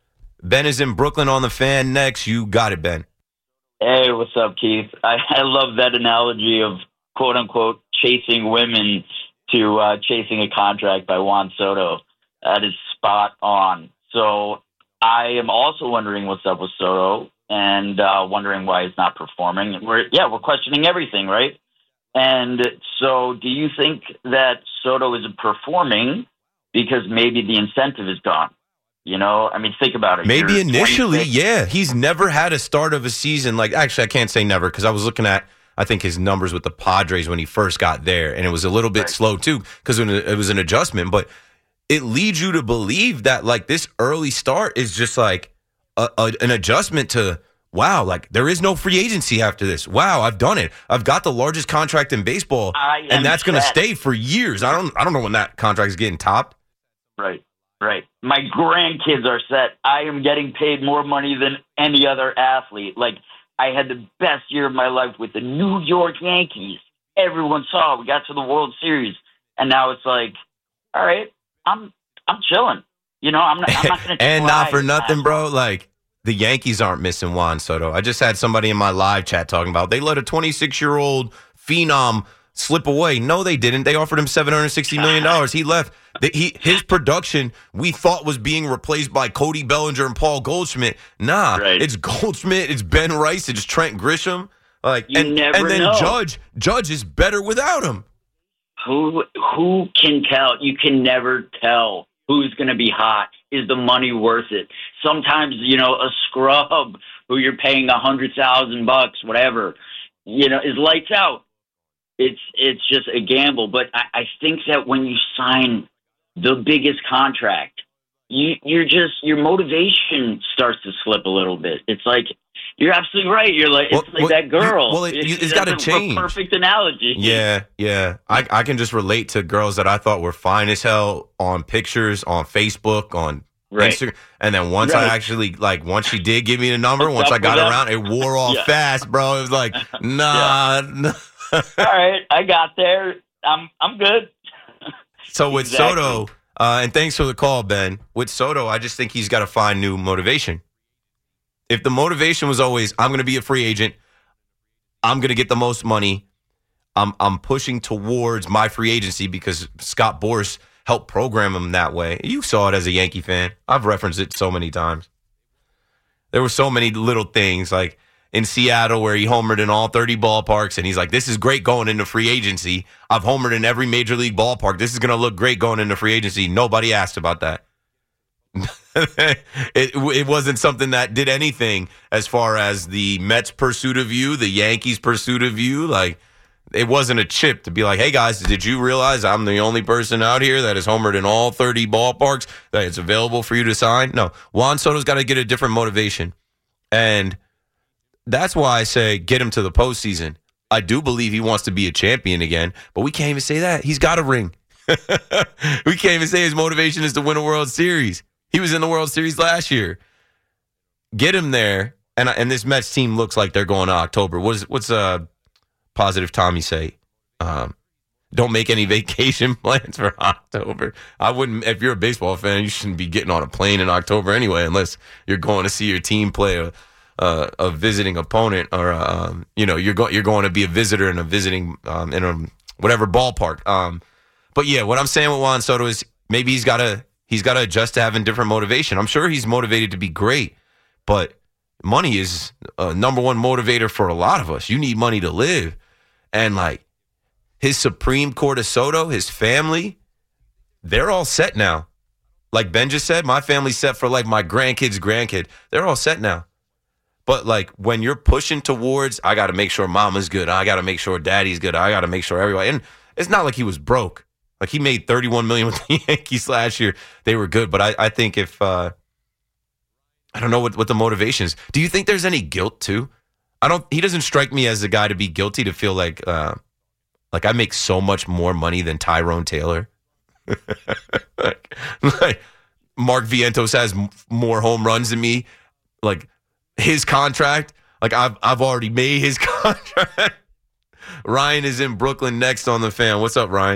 Ben is in Brooklyn on the Fan next. You got it, Ben. Hey, what's up, Keith? I, I love that analogy of quote unquote chasing women to uh, chasing a contract by Juan Soto. That is spot on. So I am also wondering what's up with Soto and uh, wondering why he's not performing. We're yeah, we're questioning everything, right? And so, do you think that Soto isn't performing because maybe the incentive is gone? You know, I mean, think about it. Maybe You're initially, twenty-six. yeah. He's never had a start of a season. Like, actually, I can't say never because I was looking at, I think, his numbers with the Padres when he first got there, and it was a little bit right. slow, too, because it was an adjustment. But it leads you to believe that, like, this early start is just, like, a, a, an adjustment to, wow, like, there is no free agency after this. Wow, I've done it. I've got the largest contract in baseball, and that's going to stay for years. I don't I don't know when that contract is getting topped. Right. Right. My grandkids are set. I am getting paid more money than any other athlete. Like, I had the best year of my life with the New York Yankees. Everyone saw it. We got to the World Series. And now it's like, all right, I'm I'm chilling. You know, I'm not, I'm not going to And not for nothing, bro, like, the Yankees aren't missing Juan Soto. I just had somebody in my live chat talking about they let a twenty-six-year-old phenom slip away. No, they didn't. They offered him seven hundred sixty million dollars. He left. The, he, his production, we thought, was being replaced by Cody Bellinger and Paul Goldschmidt. Nah, right. It's Goldschmidt, it's Ben Rice, it's Trent Grisham. Like, you and, never and then know. Judge, Judge is better without him. Who who can tell? You can never tell who's going to be hot. Is the money worth it? Sometimes, you know, a scrub who you're paying a hundred thousand bucks, whatever, you know, is lights out. It's it's just a gamble. But I, I think that when you sign the biggest contract, you you're just your motivation starts to slip a little bit. It's like you're absolutely right. You're like, it's well, like that girl. You, well, it, it's, it's got to that's a change. Perfect analogy. Yeah, yeah. I, I can just relate to girls that I thought were fine as hell on pictures, on Facebook, on Right. Instagram. And then once Right. I actually, like, once she did give me the number, once I got around, it wore off Yeah. fast, bro. It was like, nah. nah. All right, I got there. I'm I'm good. So with Exactly. Soto, uh, and thanks for the call, Ben. With Soto, I just think he's got to find new motivation. If the motivation was always, I'm going to be a free agent, I'm going to get the most money, I'm I'm pushing towards my free agency because Scott Boras helped program him that way. You saw it as a Yankee fan. I've referenced it so many times. There were so many little things, like in Seattle where he homered in all thirty ballparks, and he's like, this is great going into free agency. I've homered in every major league ballpark. This is going to look great going into free agency. Nobody asked about that. it, it wasn't something that did anything as far as the Mets' pursuit of you, the Yankees' pursuit of you. Like, it wasn't a chip to be like, hey, guys, did you realize I'm the only person out here that is homered in all thirty ballparks, that it's available for you to sign? No, Juan Soto's got to get a different motivation. And that's why I say get him to the postseason. I do believe he wants to be a champion again, but we can't even say that. He's got a ring. We can't even say his motivation is to win a World Series. He was in the World Series last year. Get him there, and and this Mets team looks like they're going to October. What's what's uh positive Tommy say? Um, don't make any vacation plans for October. I wouldn't. If you're a baseball fan, you shouldn't be getting on a plane in October anyway, unless you're going to see your team play a a, a visiting opponent, or um, you know, you're going you're going to be a visitor in a visiting um, in a whatever ballpark. Um, but yeah, what I'm saying with Juan Soto is maybe he's got to he's got to adjust to having different motivation. I'm sure he's motivated to be great, but money is a number one motivator for a lot of us. You need money to live, and like. His Supreme Court of Soto, his family, they're all set now. Like Ben just said, my family's set for like my grandkids' grandkid. They're all set now. But like when you're pushing towards, I got to make sure mama's good. I got to make sure daddy's good. I got to make sure everybody. And it's not like he was broke. Like he made thirty-one million dollars with the Yankees last year. They were good. But I, I think if, uh, I don't know what, what the motivation is. Do you think there's any guilt too? I don't, he doesn't strike me as the guy to be guilty, to feel like, uh, Like, I make so much more money than Tyrone Taylor. like, like, Mark Vientos has m- more home runs than me. Like, his contract, like, I've I've already made his contract. Ryan is in Brooklyn next on the Fan. What's up, Ryan?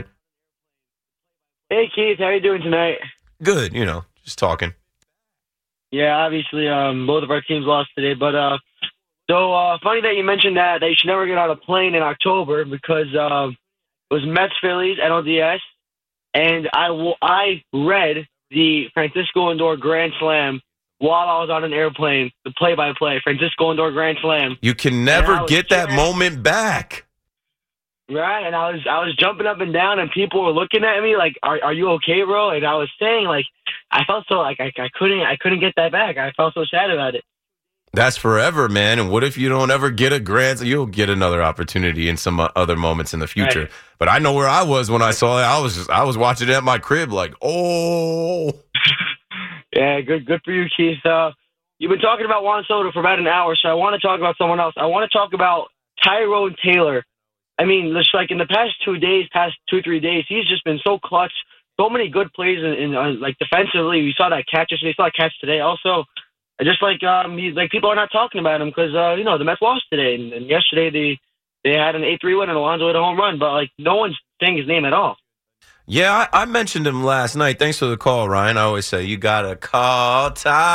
Hey, Keith. How you doing tonight? Good, you know, just talking. Yeah, obviously, um, both of our teams lost today, but uh, So uh, funny that you mentioned that, that you should never get on a plane in October, because uh, it was Mets Phillies, N L D S, and I, w- I read the Francisco Lindor Grand Slam while I was on an airplane, the play-by-play, Francisco Lindor Grand Slam. You can never get that moment back. Right, and I was I was jumping up and down, and people were looking at me like, "Are are you okay, bro?" And I was saying, like, I felt so like I, I couldn't I couldn't get that back. I felt so sad about it. That's forever, man. And what if you don't ever get a grand? You'll get another opportunity in some other moments in the future. Right. But I know where I was when I saw it. I was just I was watching it at my crib, like, oh. Yeah, good good for you, Keith. Uh, you've been talking about Juan Soto for about an hour, so I want to talk about someone else. I want to talk about Tyrone Taylor. I mean, just like in the past two days, past two, three days, he's just been so clutch. So many good plays in, in uh, like defensively. We saw that catch yesterday. We saw that catch today. Also, just like um, he, like people are not talking about him because uh, you know the Mets lost today, and, and yesterday they they had an eight three win and Alonso had a home run, but like no one's saying his name at all. Yeah, I, I mentioned him last night. Thanks for the call, Ryan. I always say you gotta call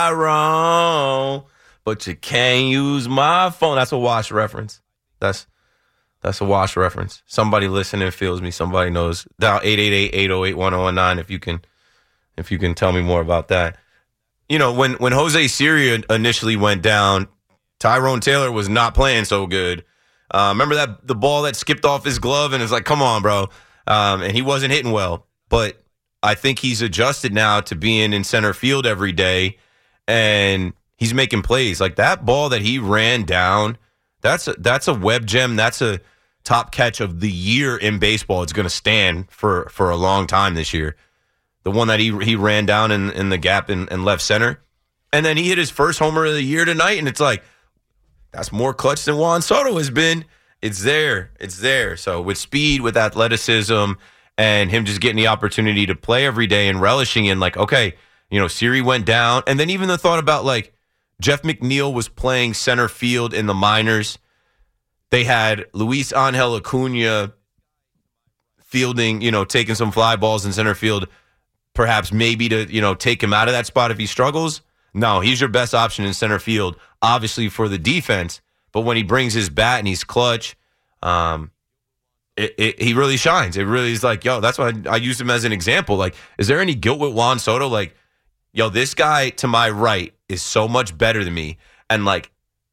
Tyrone, but you can't use my phone. That's a Wash reference. That's. That's a Wash reference. Somebody listening feels me. Somebody knows. Dial eight eight eight, eight oh eight, one oh one nine if you can if you can tell me more about that. You know, when, when Jose Siria initially went down, Tyrone Taylor was not playing so good. Uh, remember that the ball that skipped off his glove, and it's like, come on, bro. Um, and he wasn't hitting well. But I think he's adjusted now to being in center field every day, and he's making plays. Like that ball that he ran down, that's a, that's a web gem. That's a top catch of the year in baseball. It's going to stand for, for a long time this year. The one that he he ran down in, in the gap in, in left center. And then he hit his first homer of the year tonight, and it's like, that's more clutch than Juan Soto has been. It's there. It's there. So with speed, with athleticism, and him just getting the opportunity to play every day and relishing in, like, okay, you know, Siri went down. And then even the thought about, like, Jeff McNeil was playing center field in the minors. They had Luis Angel Acuna fielding, you know, taking some fly balls in center field, perhaps maybe to, you know, take him out of that spot if he struggles. No, he's your best option in center field, obviously for the defense. But when he brings his bat and he's clutch, um, it, it, he really shines. It really is like, yo, that's why I, I use him as an example. Like, is there any guilt with Juan Soto? Like, yo, this guy to my right is so much better than me. And, like,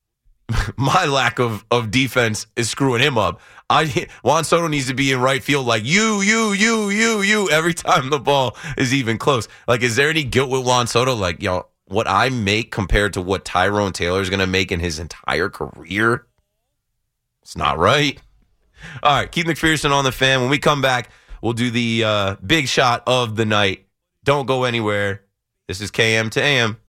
my lack of, of defense is screwing him up. I Juan Soto needs to be in right field like you, you, you, you, you every time the ball is even close. Like, is there any guilt with Juan Soto? Like, yo, what I make compared to what Tyrone Taylor is going to make in his entire career? It's not right. All right, Keith McPherson on the Fan. When we come back, we'll do the uh, big shot of the night. Don't go anywhere. This is K M to A M.